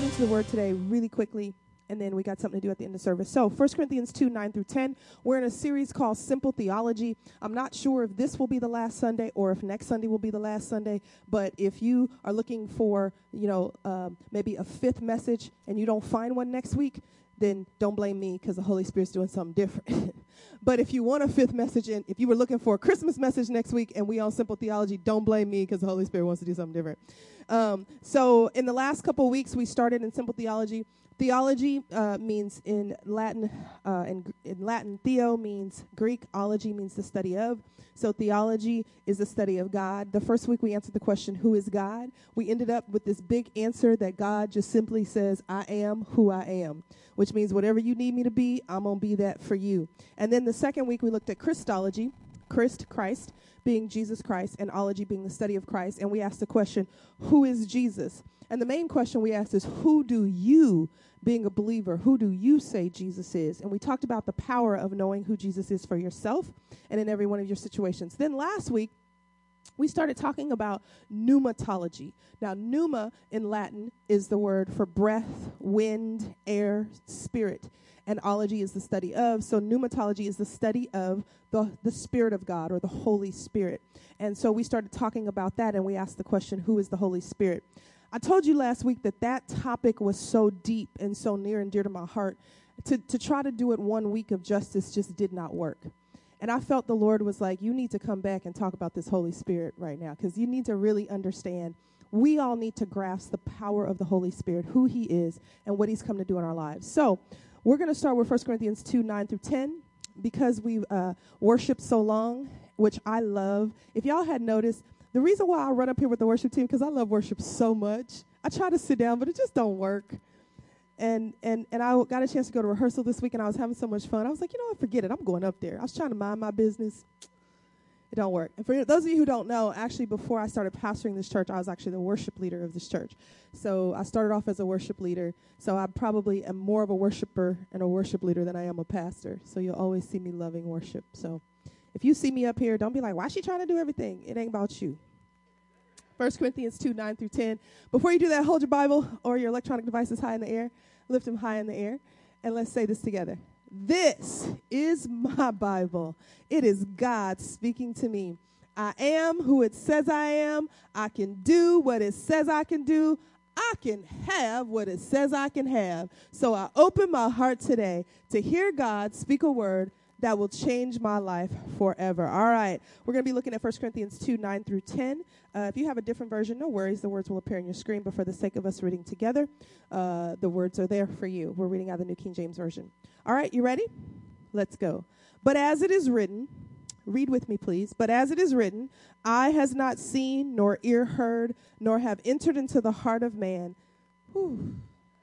into the word today really quickly, and then we got something to do at the end of service. So 1 Corinthians 2, 9 through 10, we're in a series called Simple Theology. I'm not sure if this will be the last Sunday or if next Sunday will be the last Sunday, but if you are looking for, maybe a fifth message and you don't find one next week, then don't blame me because the Holy Spirit's doing something different. But if you want a fifth message, and if you were looking for a Christmas message next week and we on Simple Theology, don't blame me because the Holy Spirit wants to do something different. So in the last couple of weeks, we started in Simple Theology. Theology means in Latin, theo means Greek, ology means the study of. So theology is the study of God. The first week we answered the question, who is God? We ended up with this big answer that God just simply says, I am who I am, which means whatever you need me to be, I'm going to be that for you. And then the second week we looked at Christology, Christ being Jesus Christ, and ology being the study of Christ. And we asked the question, who is Jesus? And the main question we asked is, who do you, being a believer, who do you say Jesus is? And we talked about the power of knowing who Jesus is for yourself and in every one of your situations. Then last week, we started talking about pneumatology. Now, pneuma in Latin is the word for breath, wind, air, spirit. And ology is the study of. So pneumatology is the study of the Spirit of God, or the Holy Spirit. And so we started talking about that, and we asked the question, who is the Holy Spirit? I told you last week that topic was so deep and so near and dear to my heart. To try to do it 1 week of justice just did not work. And I felt the Lord was like, you need to come back and talk about this Holy Spirit right now, because you need to really understand. We all need to grasp the power of the Holy Spirit, who he is, and what he's come to do in our lives. So we're going to start with 1 Corinthians 2, 9 through 10, because we've worshiped so long, which I love. If y'all had noticed, the reason why I run up here with the worship team, because I love worship so much. I try to sit down, but it just don't work. And I got a chance to go to rehearsal this week, and I was having so much fun. I was like, forget it. I'm going up there. I was trying to mind my business. It don't work. And for those of you who don't know, actually, before I started pastoring this church, I was actually the worship leader of this church. So I started off as a worship leader. So I probably am more of a worshiper and a worship leader than I am a pastor. So you'll always see me loving worship. So if you see me up here, don't be like, why is she trying to do everything? It ain't about you. 1 Corinthians 2, 9 through 10. Before you do that, hold your Bible or your electronic devices high in the air. Lift them high in the air. And let's say this together. This is my Bible. It is God speaking to me. I am who it says I am. I can do what it says I can do. I can have what it says I can have. So I open my heart today to hear God speak a word that will change my life forever. All right. We're going to be looking at 1 Corinthians 2, 9 through 10. If you have a different version, no worries. The words will appear on your screen. But for the sake of us reading together, the words are there for you. We're reading out the New King James Version. All right. You ready? Let's go. But as it is written, read with me, please. But as it is written, eye has not seen, nor ear heard, nor have entered into the heart of man. Whew.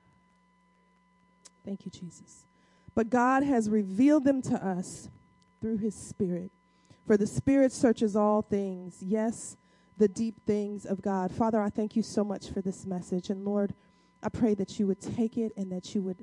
Thank you, Jesus. But God has revealed them to us through his Spirit. For the Spirit searches all things, yes, the deep things of God. Father, I thank you so much for this message. And Lord, I pray that you would take it and that you would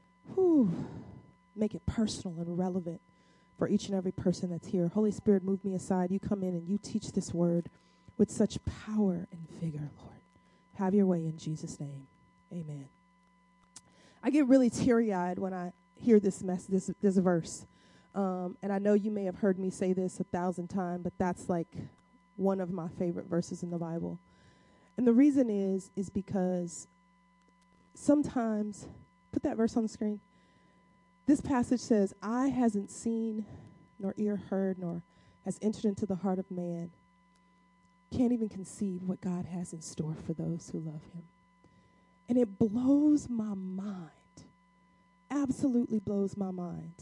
make it personal and relevant for each and every person that's here. Holy Spirit, move me aside. You come in and you teach this word with such power and vigor, Lord. Have your way in Jesus' name. Amen. I get really teary-eyed when I hear this verse. And I know you may have heard me say this 1,000 times, but that's like one of my favorite verses in the Bible. And the reason is because sometimes, put that verse on the screen. This passage says, eye hasn't seen, nor ear heard, nor has entered into the heart of man. Can't even conceive what God has in store for those who love him. And it blows my mind. Absolutely blows my mind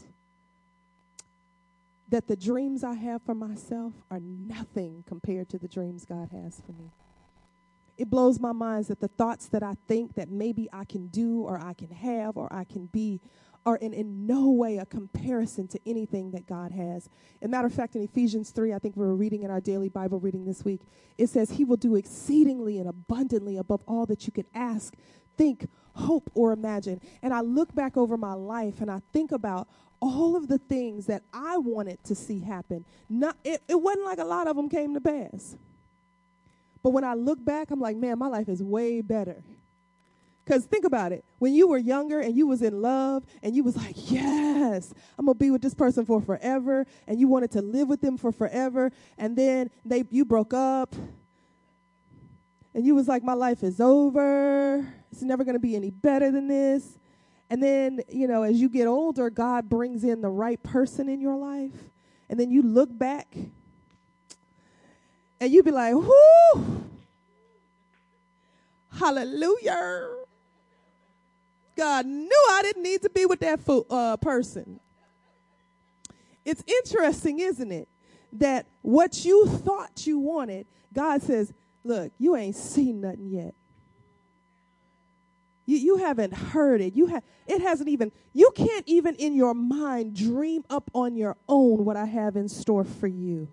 that the dreams I have for myself are nothing compared to the dreams God has for me. It blows my mind that the thoughts that I think that maybe I can do or I can have or I can be are in no way a comparison to anything that God has. As a matter of fact, in Ephesians 3, I think we were reading in our daily Bible reading this week, it says he will do exceedingly and abundantly above all that you could ask, think, hope, or imagine. And I look back over my life and I think about all of the things that I wanted to see happen. It wasn't like a lot of them came to pass. But when I look back, I'm like, man, my life is way better. Because think about it. When you were younger and you was in love and you was like, yes, I'm going to be with this person for forever. And you wanted to live with them for forever. And then you broke up. And you was like, my life is over. It's never going to be any better than this. And then, as you get older, God brings in the right person in your life. And then you look back and you be like, whoo, hallelujah. God knew I didn't need to be with that person. It's interesting, isn't it, that what you thought you wanted, God says, look, you ain't seen nothing yet. You haven't heard it. You can't even in your mind dream up on your own what I have in store for you.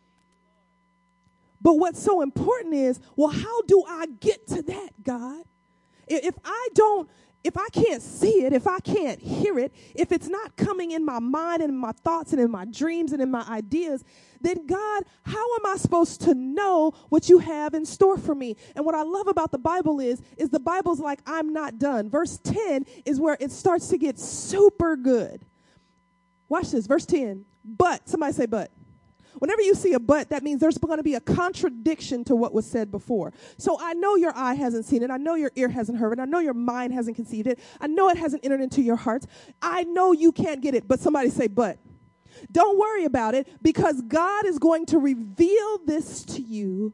But what's so important is, well, how do I get to that, God? If I can't see it, if I can't hear it, if it's not coming in my mind and in my thoughts and in my dreams and in my ideas, then God, how am I supposed to know what you have in store for me? And what I love about the Bible is the Bible's like, I'm not done. Verse 10 is where it starts to get super good. Watch this, verse 10. But, somebody say but. Whenever you see a but, that means there's going to be a contradiction to what was said before. So I know your eye hasn't seen it. I know your ear hasn't heard it. I know your mind hasn't conceived it. I know it hasn't entered into your hearts. I know you can't get it, but somebody say but. Don't worry about it, because God is going to reveal this to you.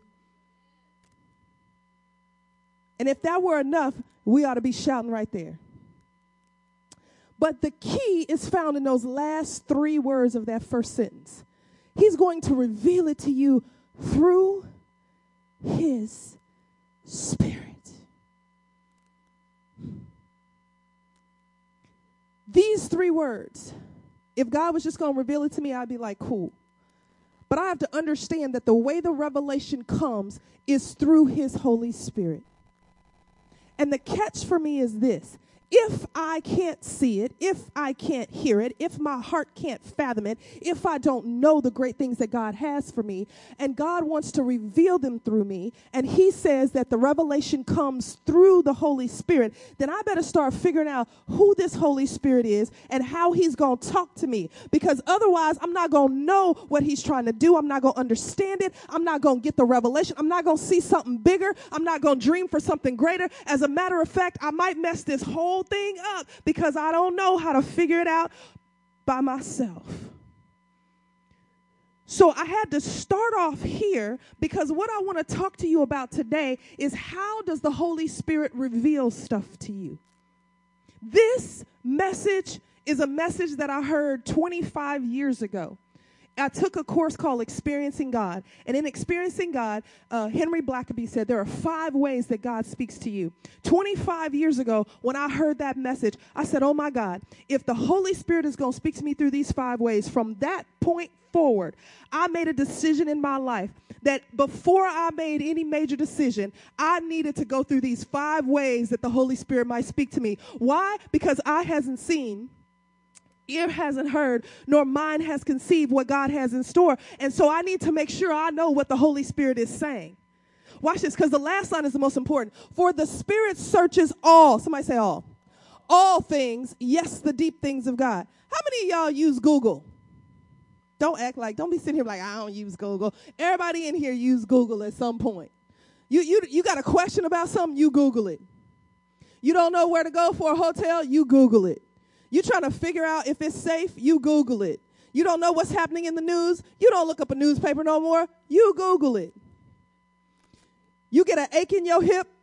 And if that were enough, we ought to be shouting right there. But the key is found in those last 3 words of that first sentence. He's going to reveal it to you through his Spirit. These 3 words, if God was just going to reveal it to me, I'd be like, cool. But I have to understand that the way the revelation comes is through his Holy Spirit. And the catch for me is this. If I can't see it, if I can't hear it, if my heart can't fathom it, if I don't know the great things that God has for me, and God wants to reveal them through me, and he says that the revelation comes through the Holy Spirit, then I better start figuring out who this Holy Spirit is and how he's going to talk to me. Because otherwise, I'm not going to know what he's trying to do. I'm not going to understand it. I'm not going to get the revelation. I'm not going to see something bigger. I'm not going to dream for something greater. As a matter of fact, I might mess this whole thing up because I don't know how to figure it out by myself. So I had to start off here because what I want to talk to you about today is how does the Holy Spirit reveal stuff to you? This message is a message that I heard 25 years ago. I took a course called Experiencing God. And in Experiencing God, Henry Blackaby said there are 5 ways that God speaks to you. 25 years ago, when I heard that message, I said, oh my God, if the Holy Spirit is going to speak to me through these 5 ways, from that point forward, I made a decision in my life that before I made any major decision, I needed to go through these 5 ways that the Holy Spirit might speak to me. Why? Because eye hasn't seen, ear hasn't heard, nor mind has conceived what God has in store. And so I need to make sure I know what the Holy Spirit is saying. Watch this, because the last line is the most important. For the Spirit searches all. Somebody say all things, yes, the deep things of God. How many of y'all use Google? Don't be sitting here like, I don't use Google. Everybody in here use Google at some point. You got a question about something, you Google it. You don't know where to go for a hotel, you Google it. You trying to figure out if it's safe, you Google it. You don't know what's happening in the news, you don't look up a newspaper no more, you Google it. You get an ache in your hip,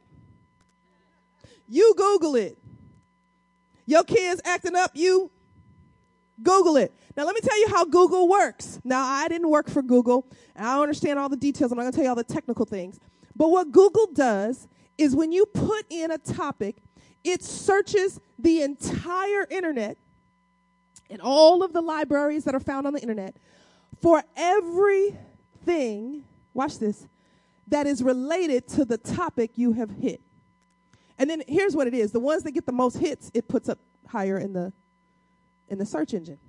you Google it. Your kids acting up, you Google it. Now, let me tell you how Google works. Now, I didn't work for Google, and I don't understand all the details. I'm not going to tell you all the technical things. But what Google does is when you put in a topic, it searches the entire internet and all of the libraries that are found on the internet for everything, watch this, that is related to the topic you have hit. And then here's what it is. The ones that get the most hits, it puts up higher in the search engine.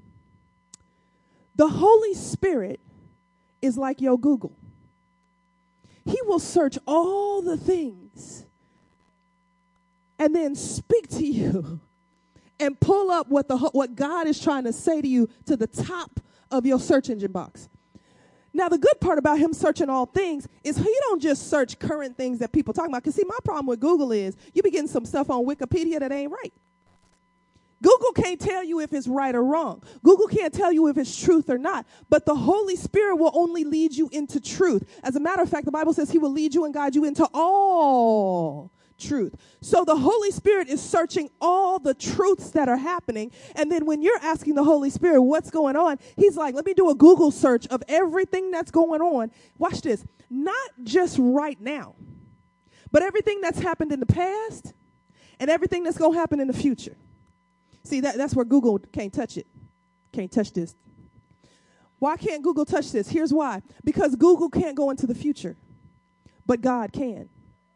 The Holy Spirit is like your Google. He will search all the things and then speak to you and pull up what God is trying to say to you to the top of your search engine box. Now, the good part about him searching all things is he don't just search current things that people talk about. Because, see, my problem with Google is you be getting some stuff on Wikipedia that ain't right. Google can't tell you if it's right or wrong. Google can't tell you if it's truth or not. But the Holy Spirit will only lead you into truth. As a matter of fact, the Bible says he will lead you and guide you into all truth. So the Holy Spirit is searching all the truths that are happening. And then when you're asking the Holy Spirit what's going on, he's like, let me do a Google search of everything that's going on. Watch this. Not just right now, but everything that's happened in the past and everything that's going to happen in the future. See, that's where Google can't touch it. Can't touch this. Why can't Google touch this? Here's why. Because Google can't go into the future, but God can.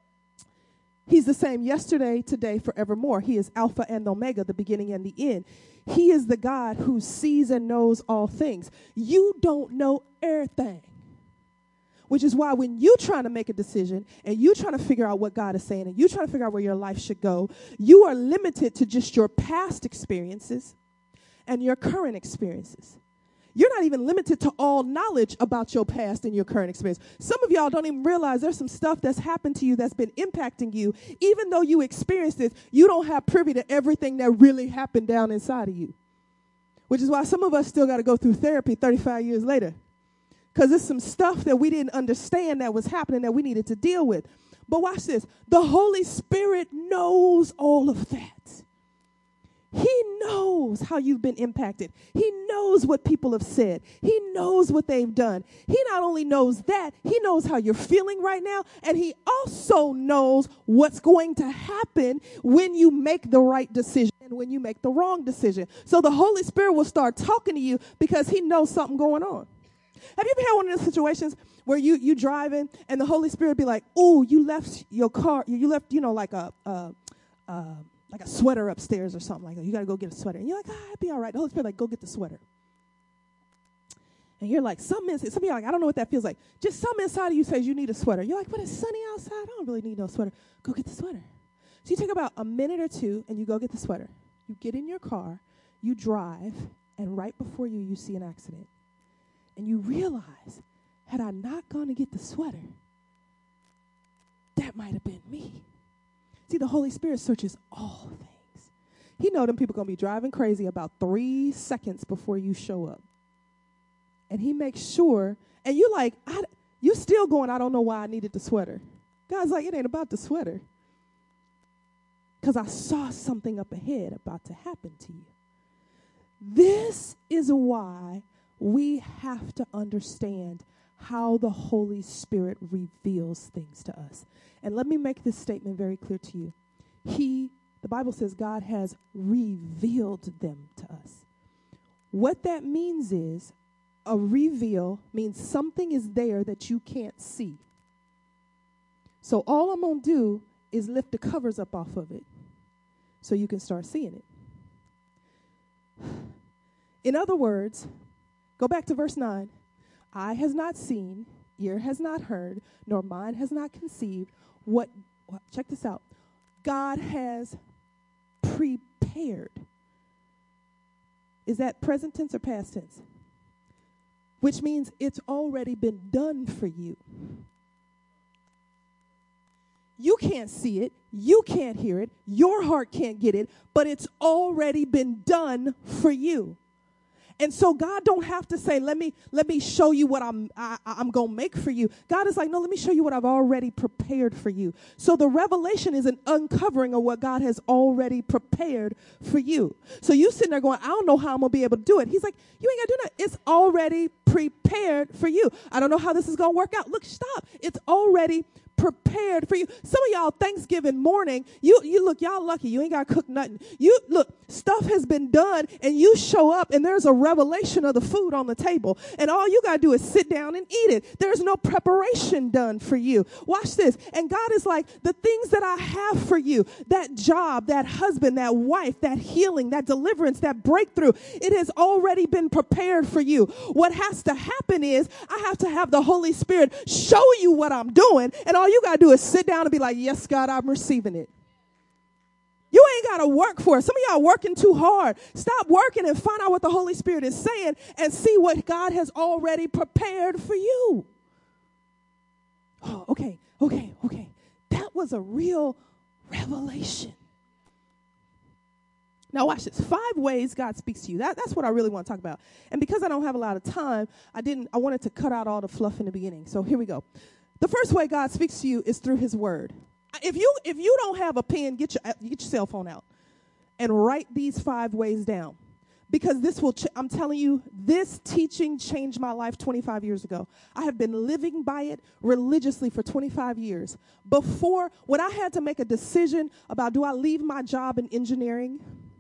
He's the same yesterday, today, forevermore. He is Alpha and Omega, the beginning and the end. He is the God who sees and knows all things. You don't know everything. Which is why when you're trying to make a decision and you're trying to figure out what God is saying and you're trying to figure out where your life should go, you are limited to just your past experiences and your current experiences. You're not even limited to all knowledge about your past and your current experience. Some of y'all don't even realize there's some stuff that's happened to you that's been impacting you. Even though you experienced this, you don't have privy to everything that really happened down inside of you. Which is why some of us still got to go through therapy 35 years later. Because there's some stuff that we didn't understand that was happening that we needed to deal with. But watch this. The Holy Spirit knows all of that. He knows how you've been impacted. He knows what people have said. He knows what they've done. He not only knows that, he knows how you're feeling right now, and he also knows what's going to happen when you make the right decision and when you make the wrong decision. So the Holy Spirit will start talking to you because he knows something going on. Have you ever had one of those situations where you driving and the Holy Spirit be like, "Oh, you left your car, you left, like a sweater upstairs or something like that. You got to go get a sweater." And you're like, "It'd be all right." The Holy Spirit like, "Go get the sweater." And you're like, some of you are like, "I don't know what that feels like." Just something inside of you says you need a sweater. You're like, "But it's sunny outside. I don't really need no sweater." Go get the sweater. So you take about a minute or two and you go get the sweater. You get in your car, you drive, and right before you see an accident. And you realize, had I not gone to get the sweater, that might have been me. See, the Holy Spirit searches all things. He know them people going to be driving crazy about 3 seconds before you show up. And he makes sure, and you're like, you still going, "I don't know why I needed the sweater." God's like, it ain't about the sweater. Because I saw something up ahead about to happen to you. This is why we have to understand how the Holy Spirit reveals things to us. And let me make this statement very clear to you. The Bible says God has revealed them to us. What that means is a reveal means something is there that you can't see. So all I'm going to do is lift the covers up off of it so you can start seeing it. In other words, go back to verse 9. Eye has not seen, ear has not heard, nor mind has not conceived check this out. God has prepared. Is that present tense or past tense? Which means it's already been done for you. You can't see it. You can't hear it. Your heart can't get it, but it's already been done for you. And so God don't have to say, let me show you what I'm going to make for you. God is like, no, let me show you what I've already prepared for you. So the revelation is an uncovering of what God has already prepared for you. So you sitting there going, "I don't know how I'm going to be able to do it." He's like, you ain't got to do that. It's already prepared for you. "I don't know how this is going to work out." Look, stop. It's already prepared for you. Some of y'all Thanksgiving morning, you look, y'all lucky. You ain't got to cook nothing. You look, stuff has been done and you show up and there's a revelation of the food on the table. And all you got to do is sit down and eat it. There's no preparation done for you. Watch this. And God is like, the things that I have for you, that job, that husband, that wife, that healing, that deliverance, that breakthrough, it has already been prepared for you. What has to happen is I have to have the Holy Spirit show you what I'm doing, and all you got to do is sit down and be like, "Yes, God, I'm receiving it." got to work for it. Some of y'all working too hard. Stop working and find out what the Holy Spirit is saying and see what God has already prepared for you. Oh, okay. That was a real revelation. Now watch this. 5 ways God speaks to you. That's what I really want to talk about. And because I don't have a lot of time, I wanted to cut out all the fluff in the beginning. So here we go. The first way God speaks to you is through his word. If you don't have a pen, get your cell phone out and write these 5 ways down. Because this will, I'm telling you, this teaching changed my life 25 years ago. I have been living by it religiously for 25 years. Before, when I had to make a decision about do I leave my job in engineering,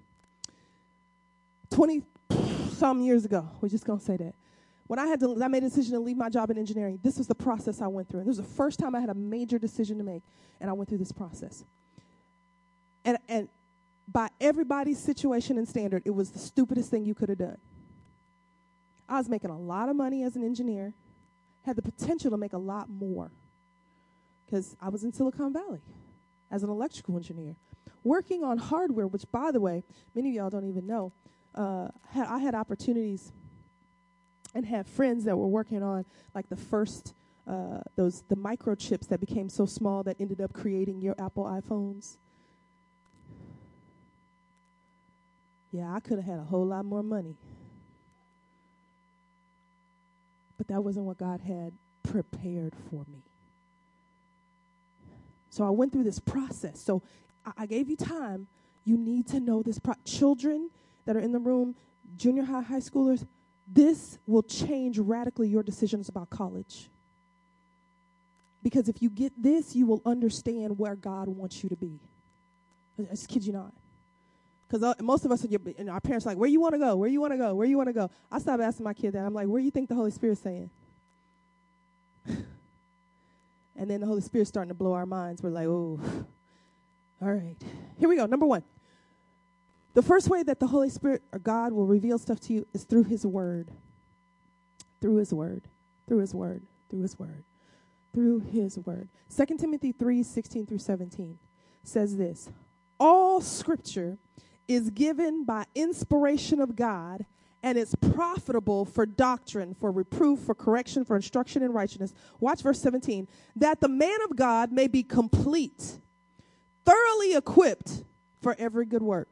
20-some years ago, we're just going to say that. When I made a decision to leave my job in engineering, this was the process I went through. And this was the first time I had a major decision to make, and I went through this process. And by everybody's situation and standard, it was the stupidest thing you could have done. I was making a lot of money as an engineer, had the potential to make a lot more, because I was in Silicon Valley as an electrical engineer, working on hardware, which, by the way, many of y'all don't even know. I had opportunities and had friends that were working on like the first, the microchips that became so small that ended up creating your Apple iPhones. Yeah, I could have had a whole lot more money. But that wasn't what God had prepared for me. So I went through this process. So I gave you time. You need to know this. Children that are in the room, junior high, high schoolers, this will change radically your decisions about college. Because if you get this, you will understand where God wants you to be. I just kid you not. Because most of us, and our parents are like, where you want to go? Where you want to go? Where you want to go? I stopped asking my kid that. I'm like, where do you think the Holy Spirit's saying? And then the Holy Spirit's starting to blow our minds. We're like, oh, all right. Here we go. Number 1. The first way that the Holy Spirit or God will reveal stuff to you is through his word. Through his word. Through his word. Through his word. Through his word. 2 Timothy 3:16-17 says this. All scripture is given by inspiration of God and it's profitable for doctrine, for reproof, for correction, for instruction in righteousness. Watch verse 17. That the man of God may be complete, thoroughly equipped for every good work.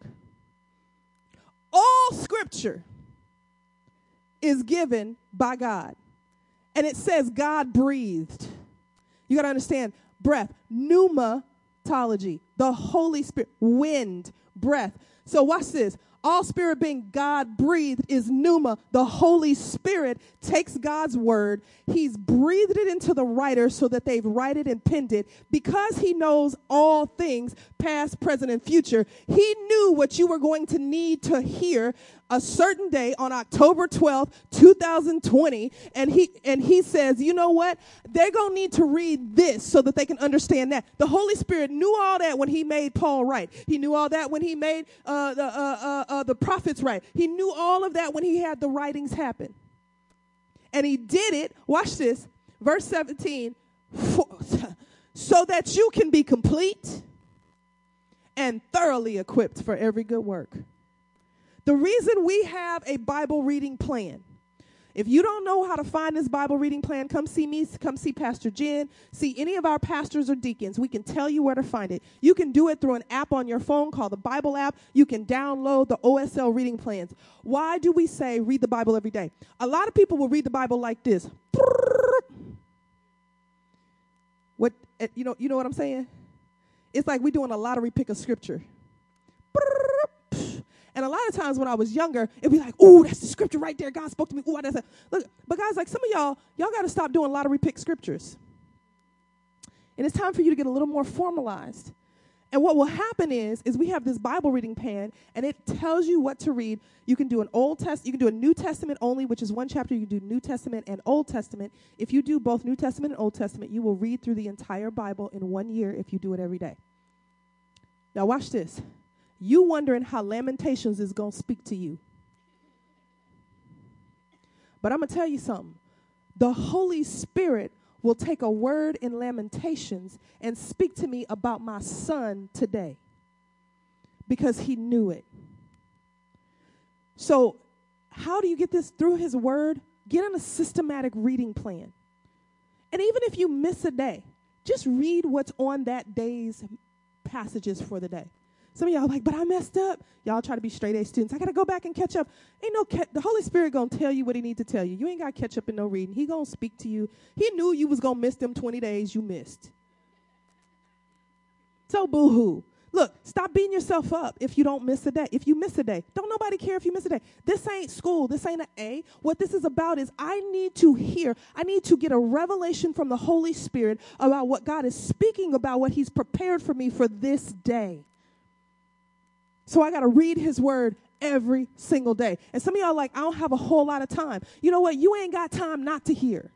All scripture is given by God. And it says God breathed. You got to understand, breath, pneumatology, the Holy Spirit, wind, breath. So watch this. All spirit being God breathed is pneuma. The Holy Spirit takes God's word. He's breathed it into the writer so that they've write it and penned it. Because he knows all things, past, present, and future, he knew what you were going to need to hear a certain day on October 12th, 2020. And he says, you know what? They're going to need to read this so that they can understand that. The Holy Spirit knew all that when he made Paul write. He knew all that when he made the prophets write. He knew all of that when he had the writings happen. And he did it, watch this, verse 17, so that you can be complete and thoroughly equipped for every good work. The reason we have a Bible reading plan, if you don't know how to find this Bible reading plan, come see me, come see Pastor Jen, see any of our pastors or deacons. We can tell you where to find it. You can do it through an app on your phone called the Bible app. You can download the OSL reading plans. Why do we say read the Bible every day? A lot of people will read the Bible like this. What, you know what I'm saying? It's like we're doing a lottery pick of scripture. And a lot of times when I was younger, it'd be like, ooh, that's the scripture right there. God spoke to me. Ooh, that's it. Look, but guys, like some of y'all got to stop doing lottery pick scriptures. And it's time for you to get a little more formalized. And what will happen is we have this Bible reading plan, and it tells you what to read. You can do you can do a New Testament only, which is one chapter. You can do New Testament and Old Testament. If you do both New Testament and Old Testament, you will read through the entire Bible in 1 year if you do it every day. Now watch this. You wondering how Lamentations is going to speak to you. But I'm going to tell you something. The Holy Spirit will take a word in Lamentations and speak to me about my son today. because he knew it. So how do you get this? Through his word. Get on a systematic reading plan. And even if you miss a day, just read what's on that day's passages for the day. Some of y'all are like, but I messed up. Y'all try to be straight A students. I got to go back and catch up. Ain't no the Holy Spirit going to tell you what he need to tell you. You ain't got to catch up in no reading. He going to speak to you. He knew you was going to miss them 20 days you missed. So boo-hoo. Look, stop beating yourself up if you don't miss a day. If you miss a day, don't nobody care if you miss a day. This ain't school. This ain't an A. What this is about is I need to get a revelation from the Holy Spirit about what God is speaking about, what he's prepared for me for this day. So I got to read his word every single day. And some of y'all are like, I don't have a whole lot of time. You know what? You ain't got time not to hear.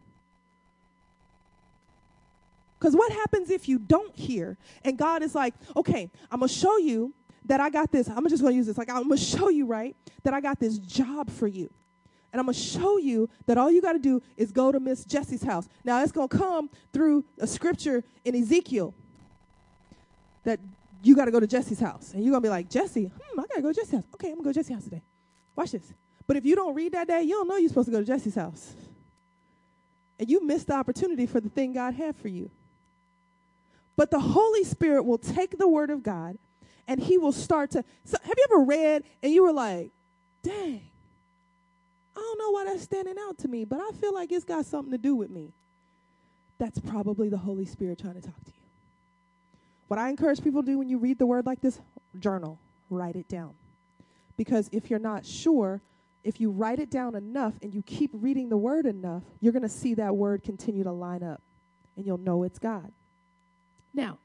Because what happens if you don't hear and God is like, okay, I'm going to show you that I got this. I'm just going to use this. Like, I'm going to show you, right, that I got this job for you. And I'm going to show you that all you got to do is go to Miss Jessie's house. Now, it's going to come through a scripture in Ezekiel that you got to go to Jesse's house. And you're going to be like, Jesse, I got to go to Jesse's house. Okay, I'm going to go to Jesse's house today. Watch this. But if you don't read that day, you don't know you're supposed to go to Jesse's house. And you missed the opportunity for the thing God had for you. But the Holy Spirit will take the word of God and he will start to. So have you ever read and you were like, dang, I don't know why that's standing out to me, but I feel like it's got something to do with me. That's probably the Holy Spirit trying to talk to you. What I encourage people to do when you read the word like this, journal, write it down. Because if you're not sure, if you write it down enough and you keep reading the word enough, you're going to see that word continue to line up and you'll know it's God. Now,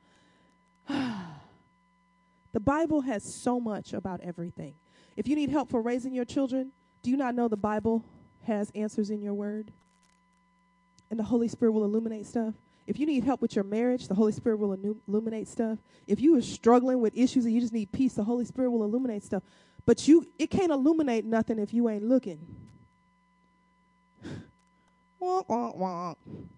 the Bible has so much about everything. If you need help for raising your children, do you not know the Bible has answers in your word? And the Holy Spirit will illuminate stuff. If you need help with your marriage, the Holy Spirit will illuminate stuff. If you are struggling with issues and you just need peace, the Holy Spirit will illuminate stuff. But it can't illuminate nothing if you ain't looking. Wonk, wonk, wonk.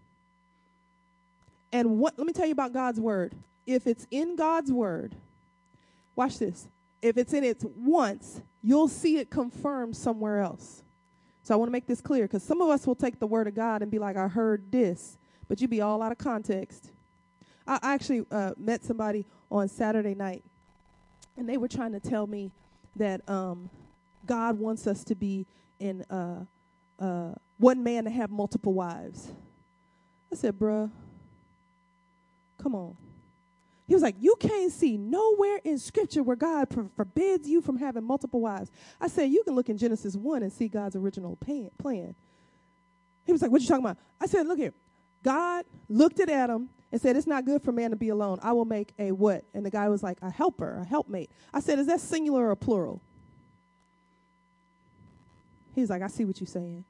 And let me tell you about God's word. If it's in God's word, watch this. If it's in it once, you'll see it confirmed somewhere else. So I want to make this clear because some of us will take the word of God and be like, I heard this, but you be all out of context. I actually met somebody on Saturday night, and they were trying to tell me that God wants us to be in one man to have multiple wives. I said, bruh. Come on. He was like, you can't see nowhere in Scripture where God forbids you from having multiple wives. I said, you can look in Genesis 1 and see God's original plan. He was like, what you talking about? I said, look here. God looked at Adam and said, it's not good for man to be alone. I will make a what? And the guy was like, a helper, a helpmate. I said, is that singular or plural? He's like, I see what you're saying.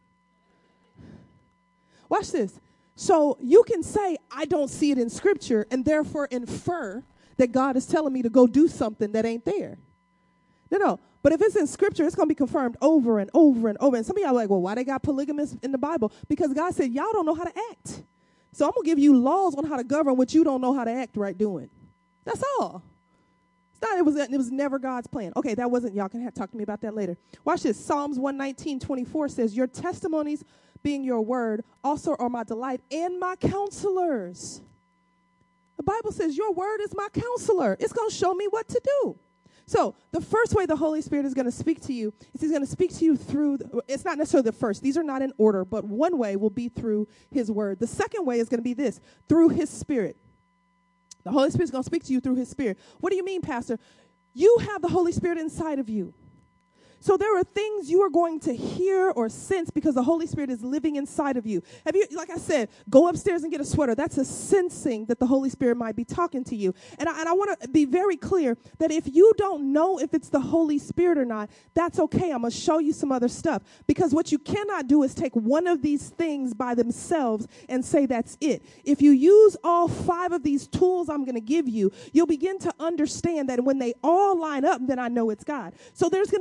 Watch this. So you can say, I don't see it in Scripture, and therefore infer that God is telling me to go do something that ain't there. No. But if it's in Scripture, it's going to be confirmed over and over and over. And some of y'all are like, well, why they got polygamists in the Bible? Because God said, y'all don't know how to act. So I'm going to give you laws on how to govern what you don't know how to act right doing. That's all. It was never God's plan. Okay, that wasn't, y'all can talk to me about that later. Watch this. Psalms 119:24 says, your testimonies being your word also are my delight and my counselors. The Bible says your word is my counselor. It's going to show me what to do. So the first way the Holy Spirit is going to speak to you is he's going to speak to you through, it's not necessarily the first. These are not in order, but one way will be through his word. The second way is going to be this, through his Spirit. The Holy Spirit is going to speak to you through his Spirit. What do you mean, Pastor? You have the Holy Spirit inside of you. So there are things you are going to hear or sense because the Holy Spirit is living inside of you. Have you, like I said, go upstairs and get a sweater. That's a sensing that the Holy Spirit might be talking to you. And I want to be very clear that if you don't know if it's the Holy Spirit or not, that's okay. I'm going to show you some other stuff. Because what you cannot do is take one of these things by themselves and say that's it. If you use all 5 of these tools I'm going to give you, you'll begin to understand that when they all line up, then I know it's God. So there's going to be this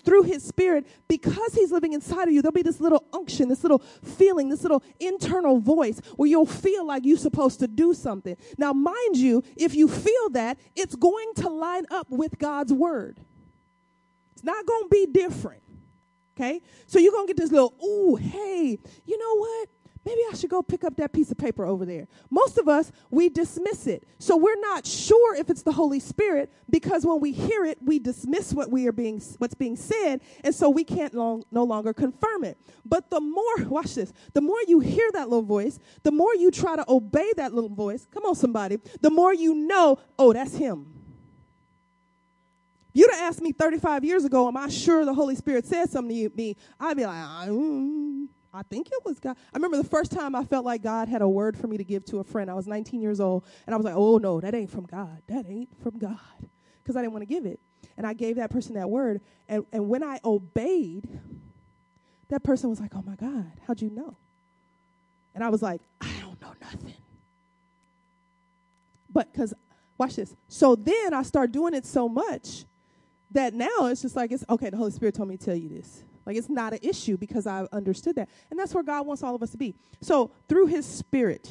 through his Spirit, because he's living inside of you, there'll be this little unction, this little feeling, this little internal voice where you'll feel like you're supposed to do something. Now, mind you, if you feel that, it's going to line up with God's word. It's not going to be different. Okay? So you're going to get this little, ooh, hey, you know what? Maybe I should go pick up that piece of paper over there. Most of us, we dismiss it. So we're not sure if it's the Holy Spirit, because when we hear it, we dismiss what's being said, and so we can't no longer confirm it. But the more, watch this, the more you hear that little voice, the more you try to obey that little voice, come on somebody, the more you know, oh, that's him. If you'd have asked me 35 years ago, am I sure the Holy Spirit said something to me, I'd be like, I think it was God. I remember the first time I felt like God had a word for me to give to a friend. I was 19 years old, and I was like, oh, no, that ain't from God. That ain't from God, because I didn't want to give it. And I gave that person that word, and when I obeyed, that person was like, oh, my God, how'd you know? And I was like, I don't know nothing. But because, watch this. So then I start doing it so much that now it's just like, it's okay, the Holy Spirit told me to tell you this. Like, it's not an issue because I understood that. And that's where God wants all of us to be. So through his Spirit,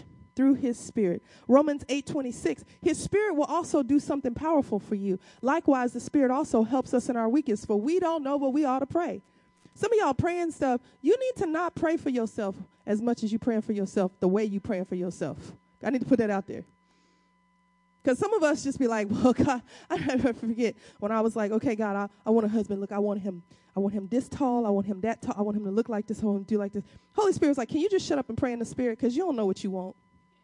Romans 8:26, his Spirit will also do something powerful for you. Likewise, the Spirit also helps us in our weakness, for we don't know what we ought to pray. Some of y'all praying stuff, you need to not pray for yourself as much as you praying for yourself, the way you praying for yourself. I need to put that out there. Because some of us just be like, well, God, I never forget when I was like, okay, God, I want a husband. Look, I want him this tall. I want him that tall. I want him to look like this. I want him to do like this. Holy Spirit's like, can you just shut up and pray in the Spirit? Because you don't know what you want.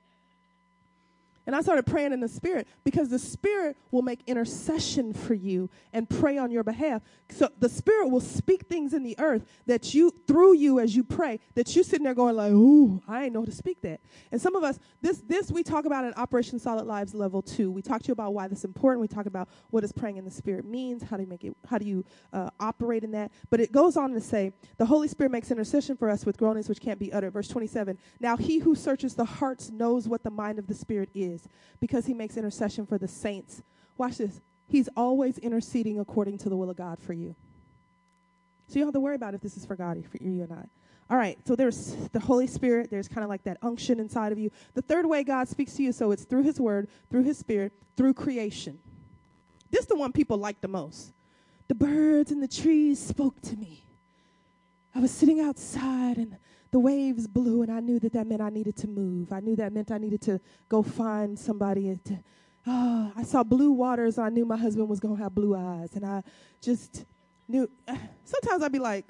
And I started praying in the Spirit because the Spirit will make intercession for you and pray on your behalf. So the Spirit will speak things in the earth that through you as you pray, that you sitting there going like, ooh, I ain't know how to speak that. And some of us, this we talk about in Operation Solid Lives Level 2. We talk to you about why this is important. We talk about what does praying in the Spirit means, how do you operate in that. But it goes on to say, the Holy Spirit makes intercession for us with groanings which can't be uttered. Verse 27, now he who searches the hearts knows what the mind of the Spirit is, because he makes intercession for the saints. Watch this. He's always interceding according to the will of God for you. So you don't have to worry about if this is for God or for you or not. All right, so there's the Holy Spirit. There's kind of like that unction inside of you. The third way God speaks to you, so it's through his word, through his Spirit, through creation. This is the one people like the most. The birds and the trees spoke to me. I was sitting outside and the waves blew, and I knew that meant I needed to move. I knew that meant I needed to go find somebody. I saw blue waters. I knew my husband was going to have blue eyes, and I just knew. Sometimes I'd be like,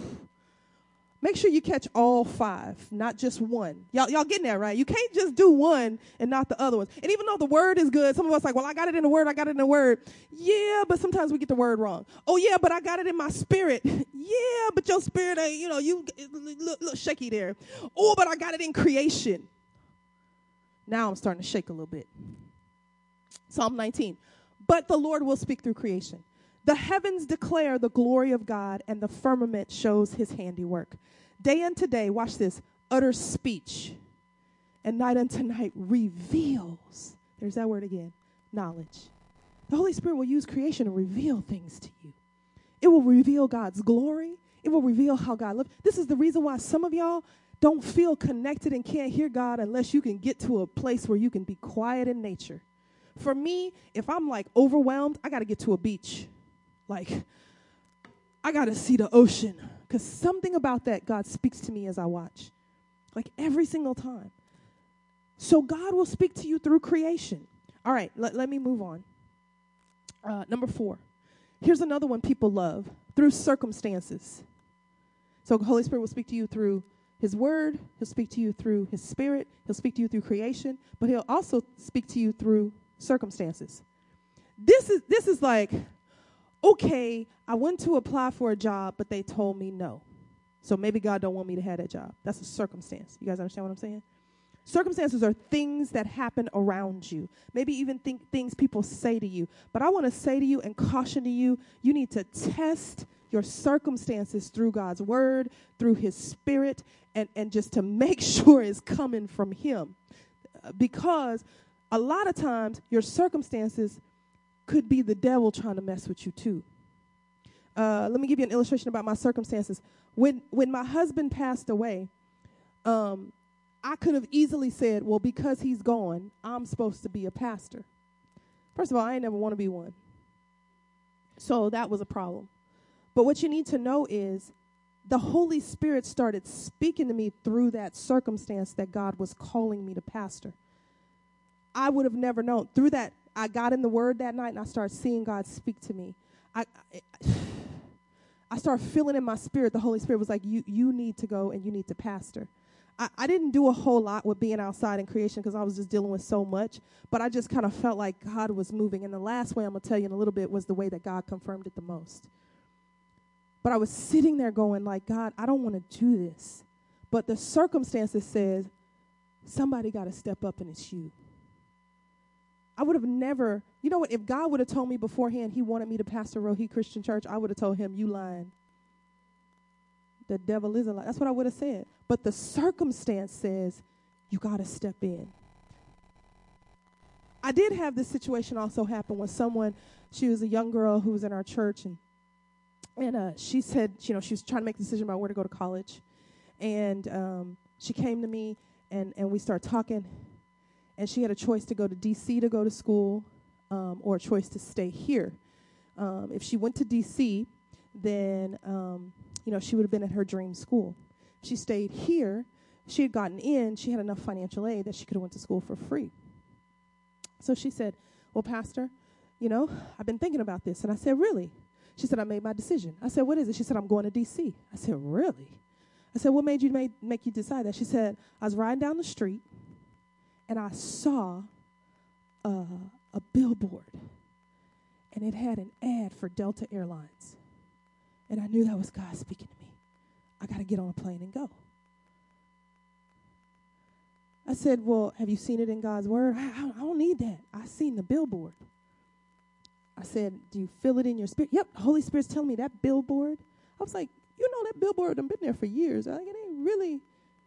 make sure you catch all five, not just one. Y'all getting that, right? You can't just do one and not the other ones. And even though the word is good, some of us like, well, I got it in the word. Yeah, but sometimes we get the word wrong. Oh, yeah, but I got it in my spirit. Yeah, but your spirit ain't, you look shaky there. Oh, but I got it in creation. Now I'm starting to shake a little bit. Psalm 19. But the Lord will speak through creation. The heavens declare the glory of God, and the firmament shows his handiwork. Day unto day, watch this, utters speech, and night unto night reveals, there's that word again, knowledge. The Holy Spirit will use creation to reveal things to you. It will reveal God's glory. It will reveal how God lives. This is the reason why some of y'all don't feel connected and can't hear God unless you can get to a place where you can be quiet in nature. For me, if I'm like overwhelmed, I got to get to a beach. Like, I got to see the ocean, because something about that God speaks to me as I watch, like every single time. So God will speak to you through creation. All right, let me move on. Number 4. Here's another one people love, through circumstances. So the Holy Spirit will speak to you through his word. He'll speak to you through his Spirit. He'll speak to you through creation, but he'll also speak to you through circumstances. This is like, okay, I went to apply for a job, but they told me no. So maybe God don't want me to have that job. That's a circumstance. You guys understand what I'm saying? Circumstances are things that happen around you. Maybe even things people say to you. But I want to say to you and caution to you, you need to test your circumstances through God's word, through his Spirit, and just to make sure it's coming from him. Because a lot of times your circumstances could be the devil trying to mess with you too. let me give you an illustration about my circumstances. When my husband passed away, I could have easily said, well, because he's gone, I'm supposed to be a pastor. First of all, I ain't never want to be one. So that was a problem. But what you need to know is the Holy Spirit started speaking to me through that circumstance that God was calling me to pastor. I would have never known. Through that, I got in the Word that night and I started seeing God speak to me. I started feeling in my spirit, the Holy Spirit was like, you need to go and you need to pastor. I didn't do a whole lot with being outside in creation because I was just dealing with so much, but I just kind of felt like God was moving. And the last way I'm going to tell you in a little bit was the way that God confirmed it the most. But I was sitting there going like, God, I don't want to do this. But the circumstances says somebody got to step up and it's you. I would have never, you know what, if God would have told me beforehand he wanted me to pastor Rohi Christian Church, I would have told him, you lying. The devil is a lie. That's what I would have said. But the circumstance says you got to step in. I did have this situation also happen with someone. She was a young girl who was in our church, and she said, she was trying to make a decision about where to go to college. And she came to me, and we started talking, and she had a choice to go to D.C. to go to school or a choice to stay here. If she went to D.C., then she would have been at her dream school. She stayed here. She had gotten in. She had enough financial aid that she could have went to school for free. So she said, well, Pastor, I've been thinking about this. And I said, really? She said, I made my decision. I said, what is it? She said, I'm going to D.C. I said, really? I said, what made you make you decide that? She said, I was riding down the street, and I saw a billboard, and it had an ad for Delta Airlines. And I knew that was God speaking to me. I got to get on a plane and go. I said, well, have you seen it in God's word? I don't need that. I seen the billboard. I said, do you feel it in your spirit? Yep, the Holy Spirit's telling me that billboard. I was like, that billboard done been there for years. Like, it ain't really.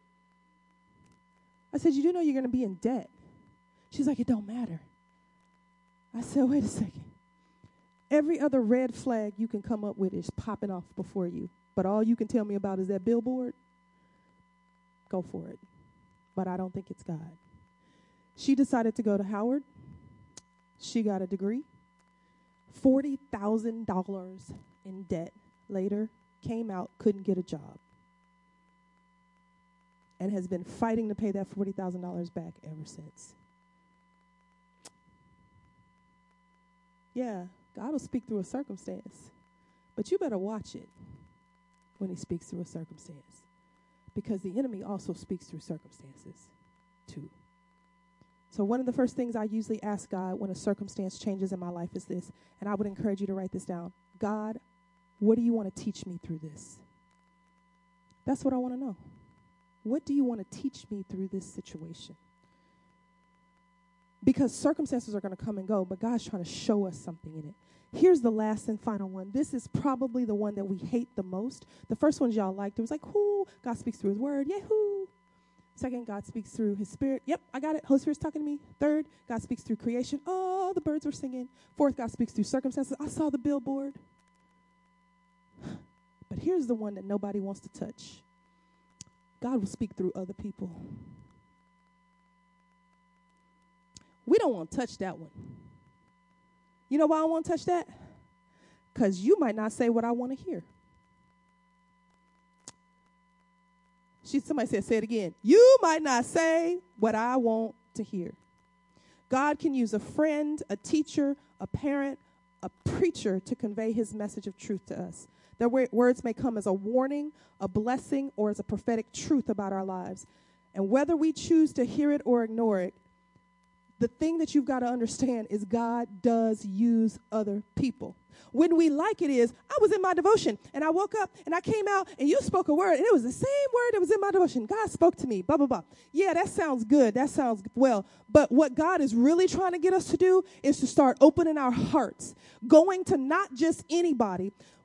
I said, you do know you're going to be in debt. She's like, it don't matter. I said, wait a second. Every other red flag you can come up with is popping off before you. But all you can tell me about is that billboard. Go for it. But I don't think it's God. She decided to go to Howard. She got a degree. $40,000 in debt. Later, came out, couldn't get a job. And has been fighting to pay that $40,000 back ever since. Yeah. God will speak through a circumstance, but you better watch it when he speaks through a circumstance, because the enemy also speaks through circumstances too. So one of the first things I usually ask God when a circumstance changes in my life is this, and I would encourage you to write this down. God, what do you want to teach me through this? That's what I want to know. What do you want to teach me through this situation? Because circumstances are going to come and go, but God's trying to show us something in it. Here's the last and final one. This is probably the one that we hate the most. The first ones y'all liked. It was like, whoo, God speaks through his word. Yahoo. Second, God speaks through his spirit. Yep, I got it. Holy Spirit's talking to me. Third, God speaks through creation. Oh, the birds were singing. Fourth, God speaks through circumstances. I saw the billboard. But here's the one that nobody wants to touch. God will speak through other people. We don't want to touch that one. You know why I won't touch that? Because you might not say what I want to hear. Somebody said, say it again. You might not say what I want to hear. God can use a friend, a teacher, a parent, a preacher to convey his message of truth to us. Their words may come as a warning, a blessing, or as a prophetic truth about our lives. And whether we choose to hear it or ignore it, the thing that you've got to understand is God does use other people. When we like it is, I was in my devotion, and I woke up, and I came out, and you spoke a word, and it was the same word that was in my devotion. God spoke to me, blah, blah, blah. Yeah, that sounds good. That sounds well. But what God is really trying to get us to do is to start opening our hearts, going to not just anybody.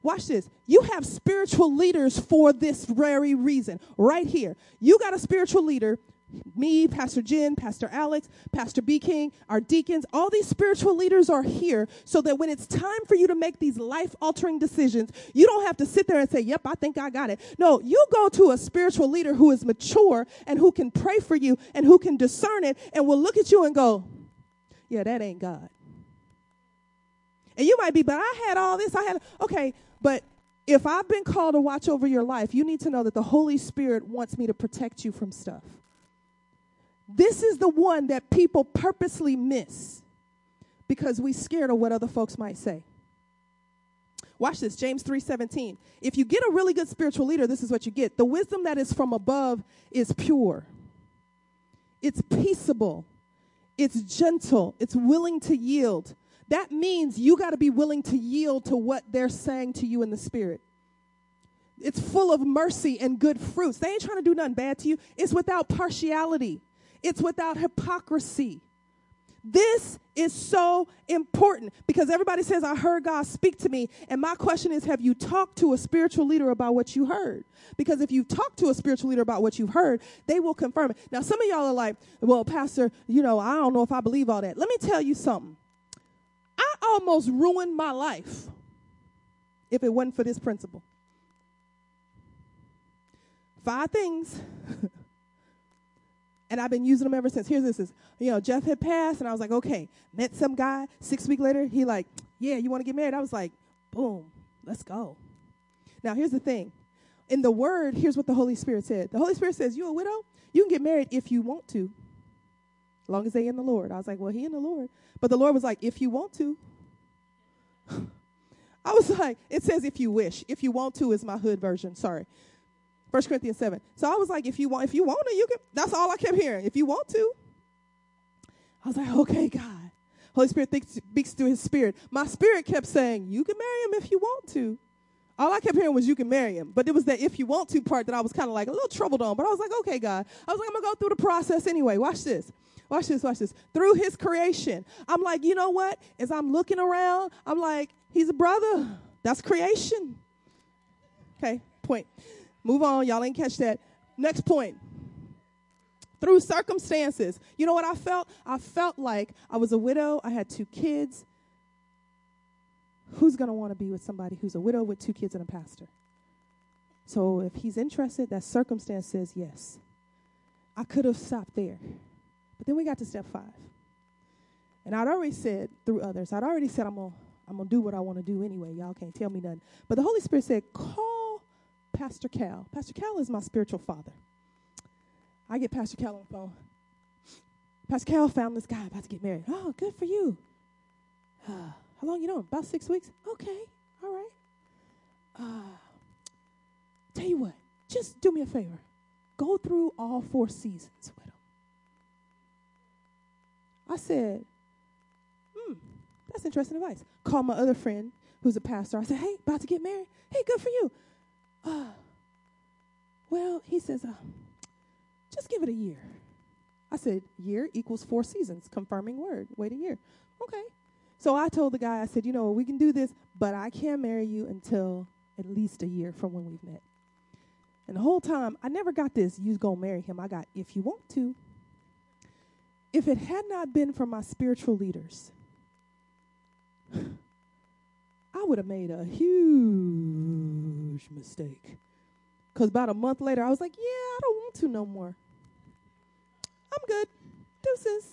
Watch this. You have spiritual leaders for this very reason. Right here. You got a spiritual leader. Me, Pastor Jen, Pastor Alex, Pastor B. King, our deacons, all these spiritual leaders are here so that when it's time for you to make these life-altering decisions, you don't have to sit there and say, yep, I think I got it. No, you go to a spiritual leader who is mature and who can pray for you and who can discern it and will look at you and go, yeah, that ain't God. And you might be, but I had all this. Okay, but if I've been called to watch over your life, you need to know that the Holy Spirit wants me to protect you from stuff. This is the one that people purposely miss because we're scared of what other folks might say. Watch this, James 3:17. If you get a really good spiritual leader, this is what you get. The wisdom that is from above is pure. It's peaceable. It's gentle. It's willing to yield. That means you got to be willing to yield to what they're saying to you in the spirit. It's full of mercy and good fruits. They ain't trying to do nothing bad to you. It's without partiality. It's without hypocrisy. This is so important because everybody says, I heard God speak to me. And my question is, have you talked to a spiritual leader about what you heard? Because if you've talked to a spiritual leader about what you've heard, they will confirm it. Now, some of y'all are like, well, Pastor, I don't know if I believe all that. Let me tell you something. I almost ruined my life if it wasn't for this principle. 5 things. And I've been using them ever since. Here's this. Jeff had passed, and I was like, okay. Met some guy. 6 weeks later, he like, yeah, you want to get married? I was like, boom, let's go. Now, here's the thing. In the Word, here's what the Holy Spirit said. The Holy Spirit says, you a widow? You can get married if you want to, as long as they in the Lord. I was like, well, he in the Lord. But the Lord was like, if you want to. I was like, it says if you wish. If you want to is my hood version. Sorry. 1 Corinthians 7. So I was like, if you want to, you can. That's all I kept hearing. If you want to. I was like, okay, God. Holy Spirit speaks through his spirit. My spirit kept saying, you can marry him if you want to. All I kept hearing was you can marry him. But it was that if you want to part that I was kind of like a little troubled on. But I was like, okay, God. I was like, I'm going to go through the process anyway. Watch this. Watch this, watch this. Through his creation. I'm like, you know what? As I'm looking around, I'm like, he's a brother. That's creation. Okay, point. Move on. Y'all ain't catch that. Next point. Through circumstances. You know what I felt? I felt like I was a widow. I had 2 kids. Who's going to want to be with somebody who's a widow with 2 kids and a pastor? So if he's interested, that circumstance says yes. I could have stopped there. But then we got to step 5. And I'd already said through others, I'm going to do what I want to do anyway. Y'all can't tell me nothing. But the Holy Spirit said, call Pastor Cal. Pastor Cal is my spiritual father. I get Pastor Cal on the phone. Pastor Cal found this guy about to get married. Oh, good for you. How long you known? About 6 weeks? Okay, all right. Tell you what, just do me a favor. Go through all 4 seasons with him. I said, that's interesting advice. Call my other friend who's a pastor. I said, hey, about to get married? Hey, good for you. Well, he says, just give it a year. I said, year equals 4 seasons. Confirming word. Wait a year. Okay. So I told the guy, I said, we can do this, but I can't marry you until at least a year from when we've met. And the whole time, I never got this, you's going to marry him. I got, if you want to. If it had not been for my spiritual leaders, I would have made a huge mistake. Because about a month later, I was like, yeah, I don't want to no more. I'm good. Deuces.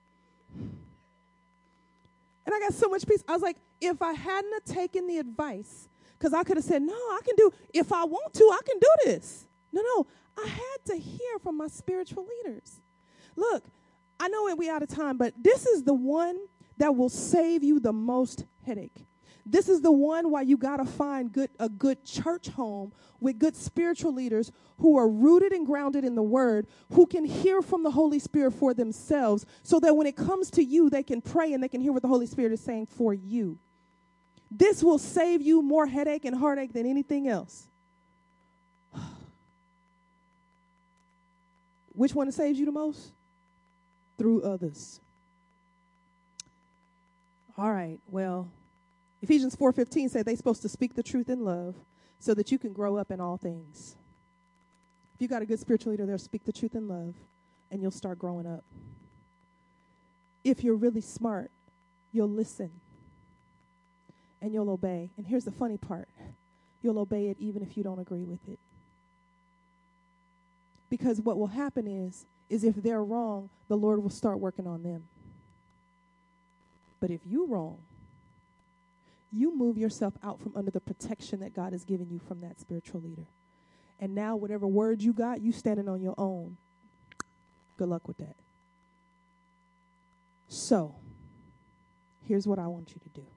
And I got so much peace. I was like, if I hadn't have taken the advice, because I could have said, no, I can do, if I want to, I can do this. No, I had to hear from my spiritual leaders. Look, I know we out of time, but this is the one that will save you the most headache. This is the one why you got to find a good church home with good spiritual leaders who are rooted and grounded in the word, who can hear from the Holy Spirit for themselves so that when it comes to you, they can pray and they can hear what the Holy Spirit is saying for you. This will save you more headache and heartache than anything else. Which one saves you the most? Through others. All right, well, Ephesians 4:15 said they're supposed to speak the truth in love so that you can grow up in all things. If you got a good spiritual leader, they'll speak the truth in love, and you'll start growing up. If you're really smart, you'll listen, and you'll obey. And here's the funny part. You'll obey it even if you don't agree with it. Because what will happen is if they're wrong, the Lord will start working on them. But if you're wrong, you move yourself out from under the protection that God has given you from that spiritual leader. And now whatever word you got, you standing on your own. Good luck with that. So, here's what I want you to do.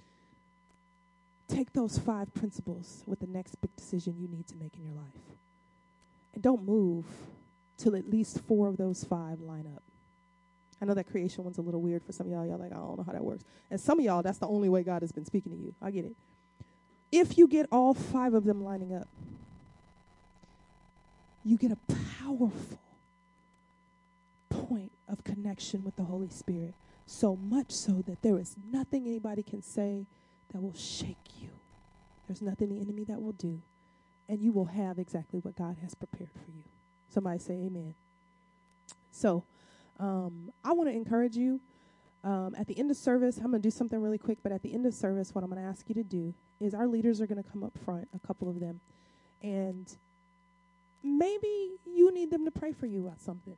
Take those 5 principles with the next big decision you need to make in your life. And don't move till at least 4 of those 5 line up. I know that creation one's a little weird for some of y'all. Y'all like, I don't know how that works. And some of y'all, that's the only way God has been speaking to you. I get it. If you get all 5 of them lining up, you get a powerful point of connection with the Holy Spirit. So much so that there is nothing anybody can say that will shake you. There's nothing the enemy that will do. And you will have exactly what God has prepared for you. Somebody say amen. So, I want to encourage you. At the end of service, I'm going to do something really quick, but at the end of service, what I'm going to ask you to do is our leaders are going to come up front, a couple of them, and maybe you need them to pray for you about something.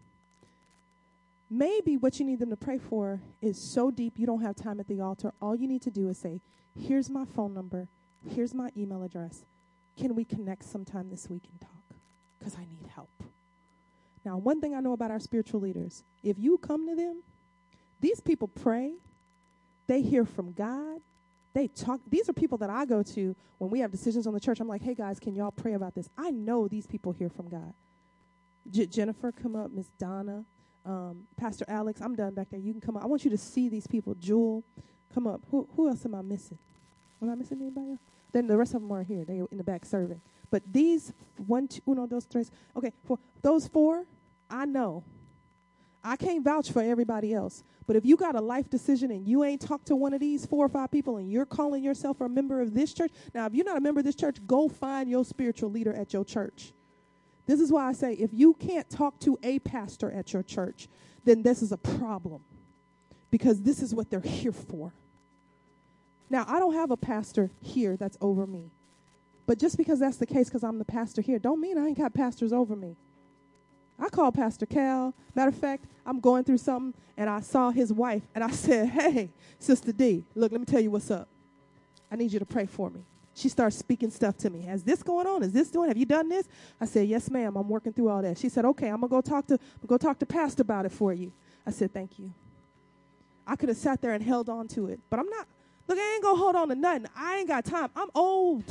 Maybe what you need them to pray for is so deep you don't have time at the altar. All you need to do is say, here's my phone number, here's my email address. Can we connect sometime this week and talk? Because I need help. Now, one thing I know about our spiritual leaders, if you come to them, these people pray, they hear from God, they talk. These are people that I go to when we have decisions on the church. I'm like, hey, guys, can y'all pray about this? I know these people hear from God. Jennifer, come up. Miss Donna, Pastor Alex, I'm done back there. You can come up. I want you to see these people. Jewel, come up. Who else am I missing? Am I missing anybody else? Then the rest of them are here. They're in the back serving. But these, 1, 2, 1, 2, 3, okay, for those 4, I know. I can't vouch for everybody else. But if you got a life decision and you ain't talked to one of these 4 or 5 people and you're calling yourself a member of this church, now if you're not a member of this church, go find your spiritual leader at your church. This is why I say if you can't talk to a pastor at your church, then this is a problem. Because this is what they're here for. Now, I don't have a pastor here that's over me. But just because that's the case, because I'm the pastor here, don't mean I ain't got pastors over me. I called Pastor Cal. Matter of fact, I'm going through something, and I saw his wife, and I said, hey, Sister D, look, let me tell you what's up. I need you to pray for me. She starts speaking stuff to me. Is this going on? Is this doing? Have you done this? I said, yes, ma'am. I'm working through all that. She said, okay, I'm going to go talk to Pastor about it for you. I said, thank you. I could have sat there and held on to it, but I'm not. Look, I ain't going to hold on to nothing. I ain't got time. I'm old.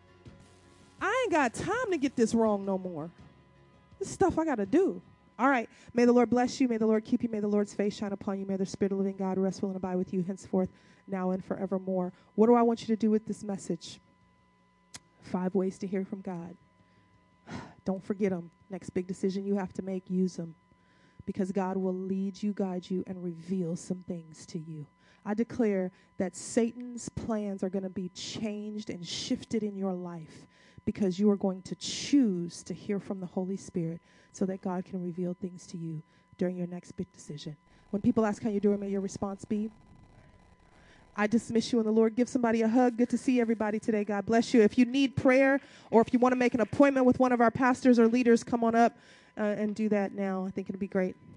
I ain't got time to get this wrong no more. This stuff I got to do. All right. May the Lord bless you. May the Lord keep you. May the Lord's face shine upon you. May the Spirit of the living God rest, will, and abide with you henceforth, now and forevermore. What do I want you to do with this message? 5 ways to hear from God. Don't forget them. Next big decision you have to make, use them. Because God will lead you, guide you, and reveal some things to you. I declare that Satan's plans are going to be changed and shifted in your life because you are going to choose to hear from the Holy Spirit so that God can reveal things to you during your next big decision. When people ask how you're doing, may your response be, I dismiss you in the Lord. Give somebody a hug. Good to see everybody today. God bless you. If you need prayer or if you want to make an appointment with one of our pastors or leaders, come on up and do that now. I think it'll be great.